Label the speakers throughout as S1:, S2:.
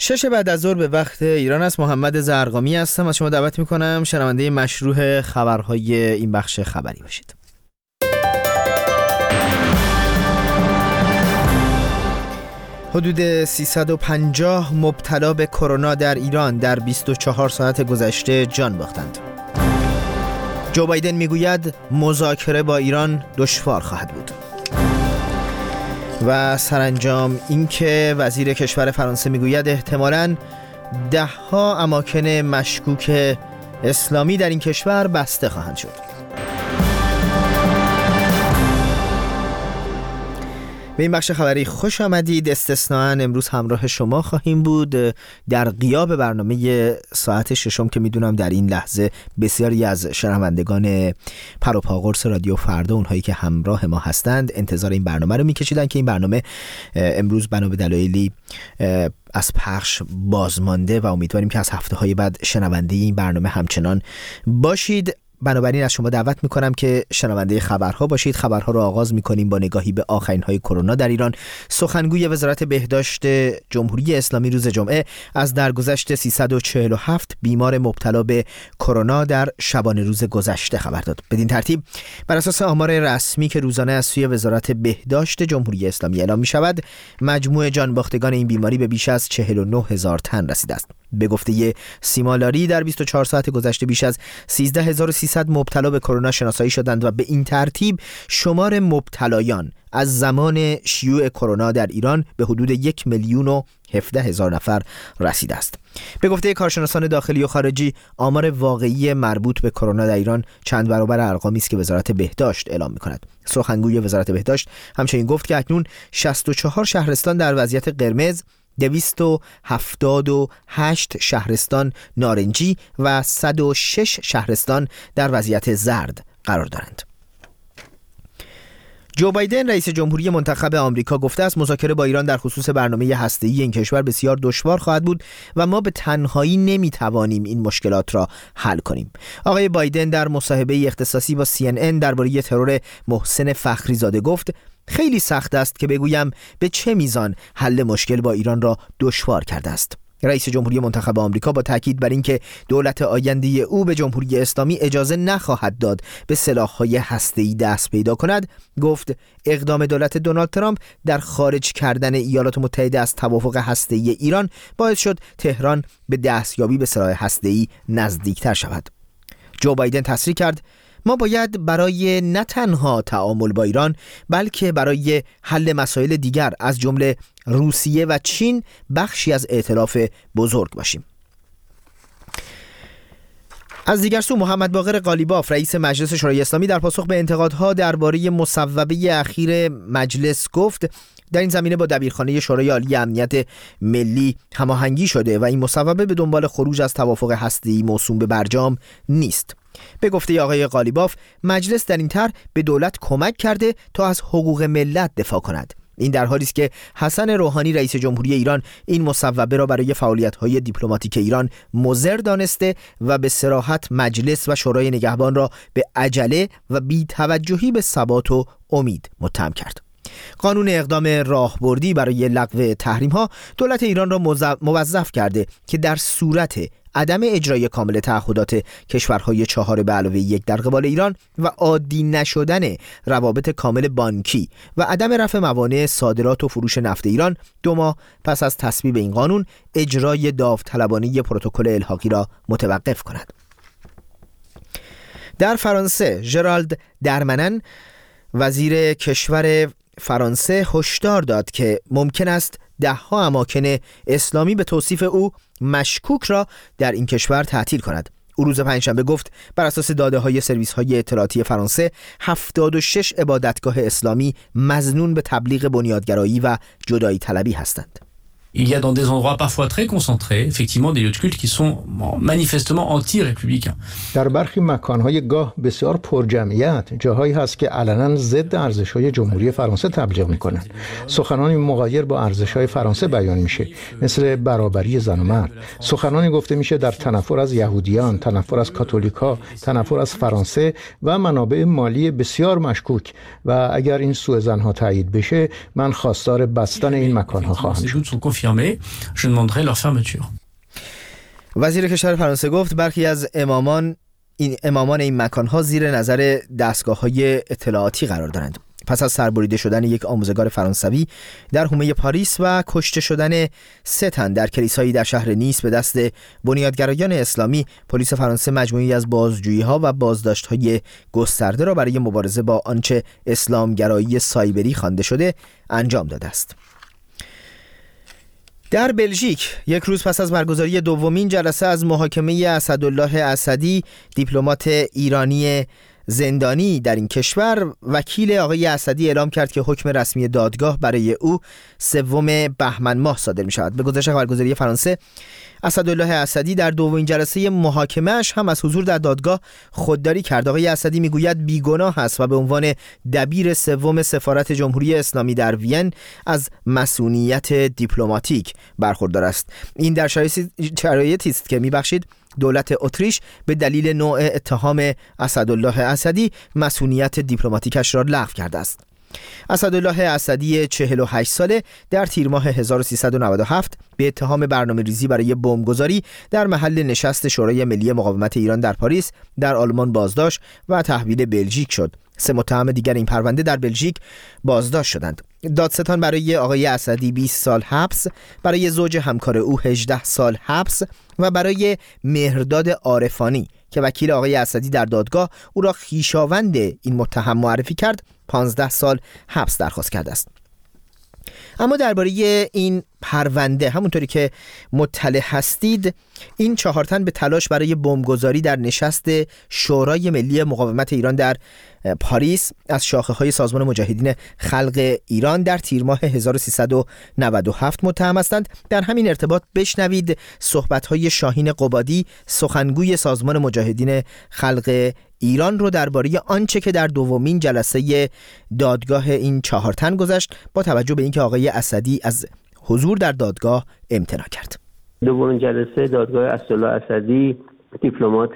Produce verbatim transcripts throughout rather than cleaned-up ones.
S1: شش بعد از ظهر به وقت ایران است. محمد زرقامی هستم. از شما دعوت میکنم شنونده مشروع خبرهای این بخش خبری باشید. حدود سیصد و پنجاه مبتلا به کرونا در ایران در بیست و چهار ساعت گذشته جان باختند. جو بایدن میگوید مذاکره با ایران دشوار خواهد بود. و سرانجام اینکه وزیر کشور فرانسه میگوید احتمالاً ده ها اماکن مشکوک اسلامی در این کشور بسته خواهند شد. به این بخش خبری خوش آمدید. استثناً امروز همراه شما خواهیم بود در غیاب برنامه ساعت ششم که میدونم در این لحظه بسیاری از شنوندگان پروپاقرص رادیو فردا، اونهایی که همراه ما هستند، انتظار این برنامه رو میکشیدن که این برنامه امروز بنا به دلایلی از پخش بازمانده و امیدواریم که از هفته های بعد شنونده این برنامه همچنان باشید. بنابراین از شما دعوت میکنم که شنونده خبرها باشید. خبرها رو آغاز میکنیم با نگاهی به آخرین های کرونا در ایران. سخنگوی وزارت بهداشت جمهوری اسلامی روز جمعه از درگذشت سیصد و چهل و هفت بیمار مبتلا به کرونا در شبانه روز گذشته خبر داد. بدین ترتیب بر اساس آمار رسمی که روزانه از سوی وزارت بهداشت جمهوری اسلامی اعلام میشود، مجموع جانباختگان این بیماری به بیش از چهل و نه هزار تن رسیده است. به گفته سیما لاری در بیست و چهار ساعت گذشته بیش از سیزده هزار و سیصد مبتلا به کرونا شناسایی شدند و به این ترتیب شمار مبتلایان از زمان شیوع کرونا در ایران به حدود یک میلیون و هفده هزار نفر رسیده است. به گفته کارشناسان داخلی و خارجی، آمار واقعی مربوط به کرونا در ایران چند برابر ارقامی است که وزارت بهداشت اعلام می‌کند. سخنگوی وزارت بهداشت همچنین گفت که اکنون شصت و چهار شهرستان در وضعیت قرمز، دویست و هفتاد و هشت شهرستان نارنجی و صد و شش شهرستان در وضعیت زرد قرار دارند. جو بایدن رئیس جمهوری منتخب آمریکا گفته است مذاکره با ایران در خصوص برنامه هسته‌ای این کشور بسیار دشوار خواهد بود و ما به تنهایی نمیتوانیم این مشکلات را حل کنیم. آقای بایدن در مصاحبه اختصاصی با سی ان ان درباره ترور محسن فخریزاده گفت خیلی سخت است که بگویم به چه میزان حل مشکل با ایران را دشوار کرده است. رئیس جمهوری منتخب آمریکا با تاکید بر اینکه دولت آینده او به جمهوری اسلامی اجازه نخواهد داد به سلاح‌های هسته‌ای دست پیدا کند، گفت اقدام دولت دونالد ترامپ در خارج کردن ایالات متحده از توافق هسته‌ای ایران باعث شد تهران به دستیابی به سلاح هسته‌ای نزدیکتر شود. جو بایدن تصریح کرد ما باید برای نه تنها تعامل با ایران بلکه برای حل مسائل دیگر از جمله روسیه و چین بخشی از ائتلاف بزرگ باشیم. از دیگر سو محمد باقر قالیباف رئیس مجلس شورای اسلامی در پاسخ به انتقادها درباره مصوبه اخیر مجلس گفت در این زمینه با دبیرخانه شورای عالی امنیت ملی هماهنگی شده و این مصوبه به دنبال خروج از توافق هسته‌ای موسوم به برجام نیست. به گفته آقای قالیباف مجلس در این طرح به دولت کمک کرده تا از حقوق ملت دفاع کند. این در حالی است که حسن روحانی رئیس جمهوری ایران این مصوبه را برای فعالیت‌های دیپلماتیک ایران مضر دانسته و به صراحت مجلس و شورای نگهبان را به عجله و بی‌توجهی به ثبات و امید متهم کرد. قانون اقدام راهبردی برای لغو تحریم‌ها دولت ایران را موظف کرده که در صورت عدم اجرای کامل تعهدات کشورهای چهار به علاوه یک در قبال ایران و عادی نشدن روابط کامل بانکی و عدم رفع موانع صادرات و فروش نفت ایران دو ماه پس از تصویب این قانون اجرای داوطلبانه پروتکل الحاقی را متوقف کند. در فرانسه ژرالد درمنن وزیر کشور فرانسه هشدار داد که ممکن است ده ها اماکن اسلامی به توصیف او مشکوک را در این کشور تعطیل کند. او روز پنجشنبه گفت بر اساس داده های سرویس های اطلاعاتی فرانسه هفتاد و شش عبادتگاه اسلامی مظنون به تبلیغ بنیادگرایی و جدایی طلبی هستند.
S2: Il y a dans des endroits parfois très concentrés, effectivement, des lieux de culte qui sont manifestement anti-républicains.
S3: در برخی مکان‌های گاه بسیار پرجمعیت جاهایی هست که علنا ضد ارزش‌های جمهوری فرانسه تبلیغ می‌کنند. سخنانی مغایر با ارزش‌های فرانسه بیان میشه، مثل برابری زن و مرد. سخنانی گفته میشه در تنفر از یهودیان، تنفر از کاتولیکا، تنفر از فرانسه و منابع مالی بسیار مشکوک و اگر این سوء ظن‌ها تایید بشه، من خواستار بستن این مکان‌ها خواهم شد.
S2: confirmés, je demanderai leur fermeture.
S1: وزیر کشور فرانسه گفت برخی از امامان این امامان این مکان‌ها زیر نظر دستگاه‌های اطلاعاتی قرار دارند. پس از سربریده شدن یک آموزگار فرانسوی در حومه پاریس و کشته شدن سه تن در کلیسایی در شهر نیس به دست بنیادگرایان اسلامی، پلیس فرانسه مجموعی از بازجویی‌ها و بازداشت‌های گسترده را برای مبارزه با آنچه اسلامگرایی سایبری خوانده شده انجام داده است. در بلژیک یک روز پس از برگزاری دومین جلسه از محاکمه اسدالله اسدی، دیپلمات ایرانی زندانی در این کشور، وکیل آقای اسدی اعلام کرد که حکم رسمی دادگاه برای او سوم بهمن ماه صادر می شود. به گزارش خبرگزاری فرانسه، اسدالله اسدی در دومین جلسه محاکمه‌اش هم از حضور در دادگاه خودداری کرد. آقای اسدی میگوید بیگناه است و به عنوان دبیر سوم سفارت جمهوری اسلامی در وین از مسئولیت دیپلماتیک برخوردار است. این در شرایطی است که میبخشید دولت اتریش به دلیل نوع اتهام اسدالله اسدی مسئولیت دیپلماتیکش را لغو کرده است. اسدالله اسدی چهل و هشت ساله در تیر ماه هزار و سیصد و نود و هفت به اتهام برنامه‌ریزی برای بمبگذاری در محل نشست شورای ملی مقاومت ایران در پاریس در آلمان بازداشت و تحویل بلژیک شد. سه متهم دیگر این پرونده در بلژیک بازداشت شدند. دادستان برای آقای اسدی بیست سال حبس، برای زوج همکار او هجده سال حبس و برای مهرداد عارفانی که وکیل آقای اسدی در دادگاه او را خویشاوند این متهم معرفی کرد، پانزده سال حبس درخواست کرده است. اما درباره این پرونده همونطوری که مطلع هستید، این چهار تن به تلاش برای بمبگذاری در نشست شورای ملی مقاومت ایران در پاریس از شاخه‌های سازمان مجاهدین خلق ایران در تیر ماه هزار و سیصد و نود و هفت متهم هستند. در همین ارتباط بشنوید صحبت‌های شاهین قبادی، سخنگوی سازمان مجاهدین خلق ایران رو درباره آنچه که در دومین جلسه دادگاه این چهار تن گذشت، با توجه به اینکه آقای اسدی از حضور در دادگاه امتناع کرد.
S4: دومین جلسه دادگاه اسدالله اسدی، دیپلمات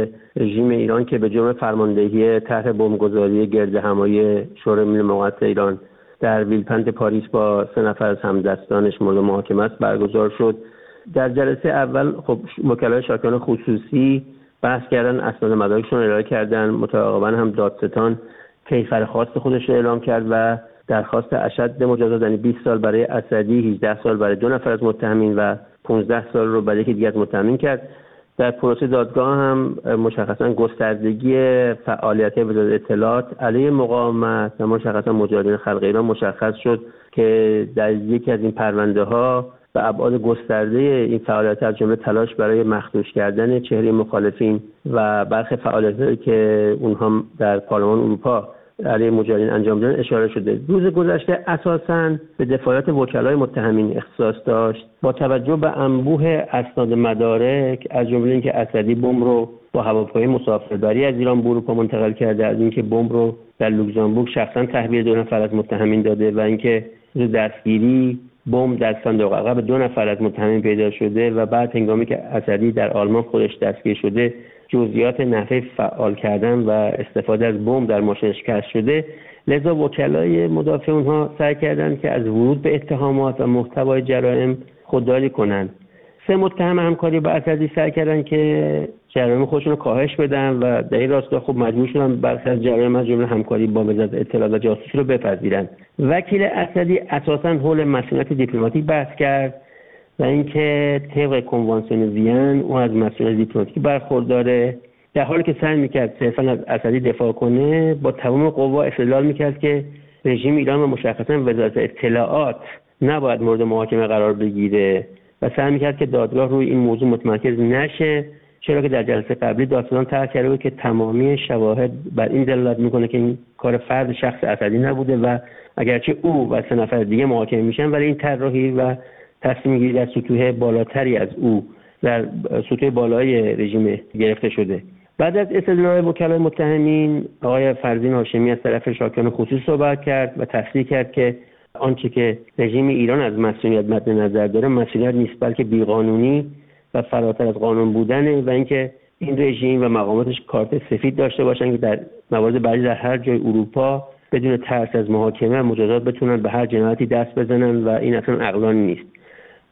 S4: رژیم ایران که به جرم فرماندهی طرح بمبگذاری گردهمایی شورای ملی مقاومت ایران در ویلپند پاریس با سه نفر از همدستانش مورد محاکمه است برگزار شد. در جلسه اول خب وکلای شاکیان خصوصی بحث کردن، اسناد مدارکشون ارائه کردن، متعاقباً هم دادستان کیفر خواست خودش رو اعلام کرد و درخواست اشد مجازات، یعنی بیست سال برای اسدی، هجده سال برای دو نفر از متهمین و پانزده سال رو برای یکی دیگر از متهمین کرد. در پروسه دادگاه هم مشخصا گستردگی فعالیت وزارت اطلاعات علیه مقاومت و مشخصا مجاهدین خلق ایران مشخص شد که در یکی از این پرونده ها و ابعاد گسترده این فعالیت از جمله تلاش برای مخدوش کردن چهره مخالفین و برخی فعالیت‌هایی که اونها در پارلمان اروپا علیه مجاهدین انجام دادن اشاره شده. روز گذشته اساساً به دفاعات وکلای متهمین اختصاص داشت. با توجه به انبوه اسناد مدارک، از جمله اینکه اسدی بمب رو با هواپیمای مسافربری از ایران به اروپا منتقل کرده، از اینکه بمب رو در لوکزامبورگ شخصاً تحویل دو نفر از متهمین داده و اینکه روز دستگیری بمب در صندوق عقب دو نفر از متهمین پیدا شده و بعد هنگامی که اسدی در آلمان خودش دستگیر شده جزئیات نحوه فعال کردن و استفاده از بمب در ماشینش کشف شده. لذا وکلای مدافع اونها سعی کردند که از ورود به اتهامات و محتوای جرائم خودداری کنند. سه متهم همکاری با اسدی سعی کردند که جرایم خودشون رو کاهش بدن و در این راستا خب مجبور شدن برخی از جرایم از جمله همکاری با وزارت اطلاعات و جاسوسی رو بپذیرن. وکیل اسدی اساساً حول مسئولیت دیپلماتیک بحث کرد و اینکه طبق کنوانسیون وین او از مسئولیت دیپلماتیک برخورداره، در حالی که سعی میکرد صرفاً از اسدی دفاع کنه با تمام قوا استدلال میکرد که رژیم ایران و مشخصاً وزارت اطلاعات نباید مورد محاکمه قرار بگیره و سعی میکرد که دادگاه روی این موضوع متمرکز نشه، چرا که در جلسه قبلی دادستان طرح کرده بود که تمامی شواهد بر این دلالت میکنه که این کار فرد شخص اسدی نبوده و اگرچه او و سه نفر دیگه محاکمه میشن ولی این طراحی و تصمیم گیری در سطوح بالاتری از او در سطوح بالای رژیم گرفته شده. بعد از استدلال وکلای متهمین، آقای فرزین هاشمی از طرف شاکیان خصوصی صحبت کرد و تصریح کرد که آنچه که رژیم ایران از مسئولیت مد نظر داره مسئولیت نیست بلکه بیقانونی و فراتر از قانون بودنه و اینکه این رژیم و مقاماتش کارت سفید داشته باشن که در موارد بعدی در هر جای اروپا بدون ترس از محاکمه و مجازات بتونن به هر جنایتی دست بزنن و این اصلا عقلانی نیست.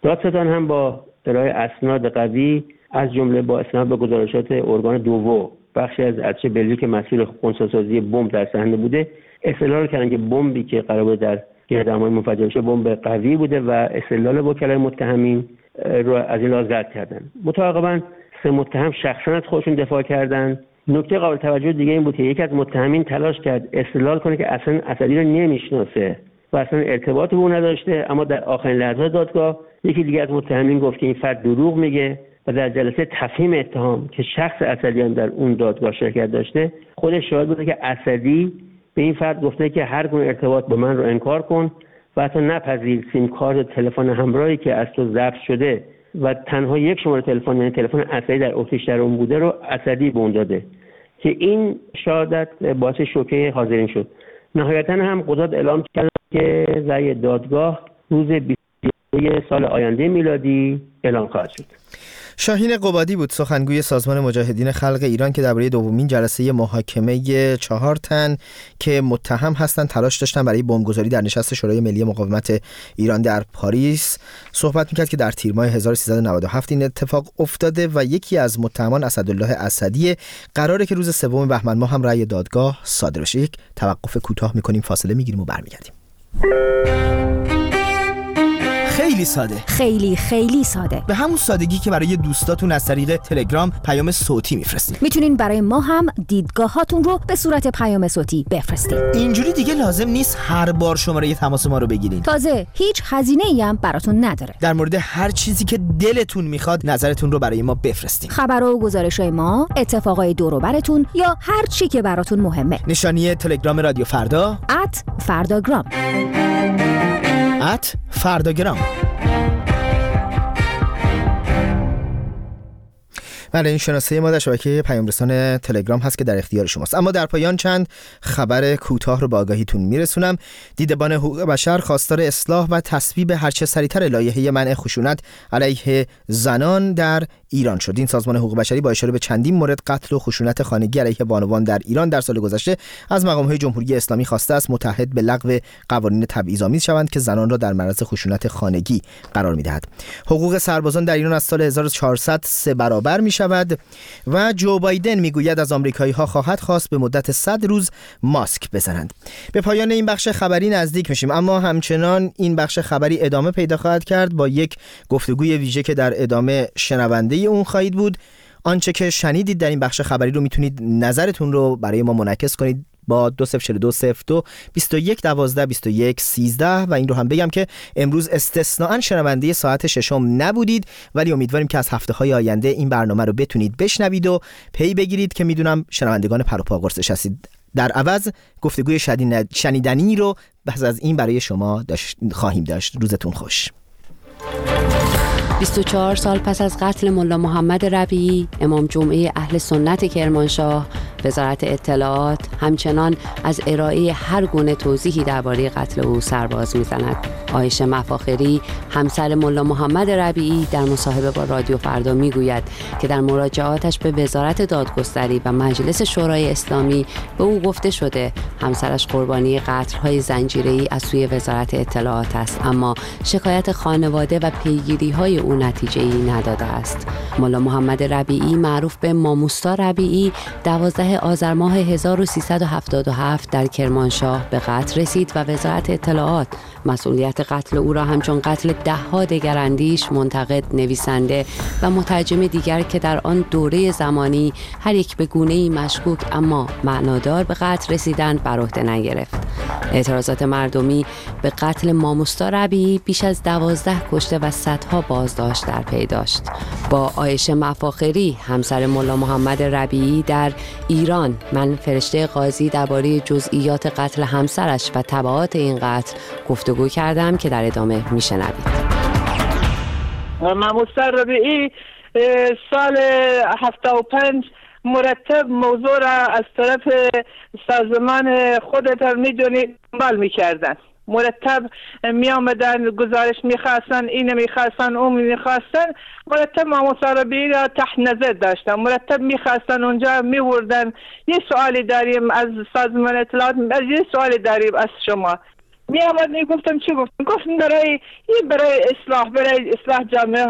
S4: دادستان هم با ارائه اسناد قوی از جمله با استناد به گزارشات ارگان دوو بخشی از ارتش بلژیک که مسئول خنثی‌سازی بمب در صحنه بوده استدلال کردن که بمبی که قرار بود در گردهمایی منفجر بشه بمب قوی بوده و استدلال وکلای متهمین رو از این لحاظ رد کردن. متعاقباً سه متهم شخصا از خودشون دفاع کردن. نکته قابل توجه دیگه این بود که یکی از متهمین تلاش کرد استدلال کنه که اصلا اسدی رو نمیشناسه و اصلا ارتباطی با اون نداشته، اما در آخرین لحظات دادگاه یکی دیگه از متهمین گفت که این فرد دروغ میگه و در جلسه تفهیم اتهام که شخص اسدی هم در اون دادگاه شرکت داشته خودش شاهد بوده که اسدی به این فرد گفته که هر گونه ارتباط با من رو انکار کن و حتی نپذیر سیم کارت تلفن همراهی که از تو ضبط شده و تنها یک شماره تلفن یعنی تلفن اسدی در اتریش در اون بوده رو اسدی به اون داده که این شهادت باعث شوکه حاضرین شد. نهایتاً هم قضات اعلام کردند که رأی دادگاه روز بیست و دو سال آینده میلادی اعلام خواهد شد.
S1: شاهین قبادی بود سخنگوی سازمان مجاهدین خلق ایران که درباره دومین جلسه محاکمه چهار تن که متهم هستند تلاش داشتن برای بمبگذاری در نشست شورای ملی مقاومت ایران در پاریس صحبت میکرد که در تیر ماه هزار و سیصد و نود و هفت این اتفاق افتاده و یکی از متهمان اسدالله اسدی قراره که روز سوم بهمن ماه هم رأی دادگاه صادر بشه. یک توقف کوتاه میکنیم، فاصله میگیریم و برمیگردیم. خیلی ساده،
S5: خیلی خیلی ساده،
S1: به همون سادگی که برای دوستاتون از طریق تلگرام پیام صوتی میفرستید.
S5: میتونین برای ما هم دیدگاهاتون رو به صورت پیام صوتی بفرستید.
S1: اینجوری دیگه لازم نیست هر بار شماره تماس ما رو بگیرین.
S5: تازه هیچ هزینه‌ای هم براتون نداره.
S1: در مورد هر چیزی که دلتون میخواد نظرتون رو برای ما بفرستید.
S5: خبر و گزارش‌های ما، اتفاقای دور و براتون یا هر چی که براتون مهمه.
S1: نشانی تلگرام رادیو فردا
S5: ات فرداگرام
S1: ات فرداگرام. بله، این شناسه ما در شبکه پیام رسان تلگرام هست که در اختیار شماست. اما در پایان چند خبر کوتاه رو با آگاهیتون میرسونم. دیدبان حقوق بشر خواستار اصلاح و تصویب هرچه سریعتر لایحه منع خشونت علیه زنان در ایران شد. این سازمان حقوق بشری با اشاره به چندین مورد قتل و خشونت خانگی علیه بانوان در ایران در سال گذشته از مقام‌های جمهوری اسلامی خواسته است متحد به لغو قوانین تبعیض‌آمیز شوند که زنان را در معرض خشونت خانگی قرار می‌دهد. حقوق سربازان در ایران از سال هزار و چهارصد سه برابر می‌شود و جو بایدن میگوید از آمریکایی‌ها خواهد خواست به مدت صد روز ماسک بزنند. به پایان این بخش خبری نزدیک میشیم، اما همچنان این بخش خبری ادامه پیدا خواهد کرد با یک گفتگوی ویژه که در ادامه شنونده اون خواهید بود. آنچه که شنیدید در این بخش خبری رو میتونید نظرتون رو برای ما منعکس کنید با دو صفر چهار دو صفر دو بیست و یک دوازده بیست و یک سیزده و این رو هم بگم که امروز استثناءً شنونده ساعت ششم نبودید، ولی امیدواریم که از هفته‌های آینده این برنامه رو بتونید بشنوید و پی بگیرید که میدونم شنوندگان پر و پا قرصش هستید. در عوض گفتگوی شنیدنی رو بحث از این برای شما داشت خواهیم داشت. روزتون خوش.
S6: بیست و چهار سال پس از قتل ملا محمد ربیعی، امام جمعه اهل سنت کرمانشاه، وزارت اطلاعات همچنان از ارائه هر گونه توضیحی درباره قتل او سرباز می‌زند. عایشه مفاخری، همسر ملا محمد ربیعی، در مصاحبه با رادیو فردا میگوید که در مراجعاتش به وزارت دادگستری و مجلس شورای اسلامی به او گفته شده همسرش قربانی قتل‌های زنجیره‌ای از سوی وزارت اطلاعات است، اما شکایت خانواده و پیگیری‌های او نتیجه‌ای نداده است. ملا محمد ربیعی معروف به ماموستا ربیعی دوازده آذر ماه هزار و سیصد و هفتاد و هفت در کرمانشاه به قتل رسید و وزارت اطلاعات مسئولیت قتل او را همچون قتل ده‌ها دگر اندیش، منتقد، نویسنده و مترجم دیگر که در آن دوره زمانی هر یک به گونه‌ای مشکوک اما معنادار به قتل رسیدند بر عهده نگرفت. اعتراضات مردمی به قتل ماموستا ربیعی بیش از دوازده کشته و صدها بازداشت در پی داشت. با عایشه مفاخری، همسر ملا محمد ربیعی، در ایران من فرشته قاضی درباره جزئیات قتل همسرش و تبعات این قتل گفتگو کردم که در ادامه میشنوید.
S7: ماموستا ربیعی سال هفتاد و پنج مرتب موضوع را از طرف سازمان خودت میدونی دنبال میکردن، مرتب می آمدن گزارش میخواستن، این میخواستن، اون میخواستن، مرتب ماموستا ربیعی را تحت نظر داشتن، مرتب میخواستن اونجا میوردن. یه سوالی داریم از سازمان اطلاعات، یه سوالی داریم از شما. می آمد می گفتم چی گفتم گفتم برای این برای اصلاح برای اصلاح جامعه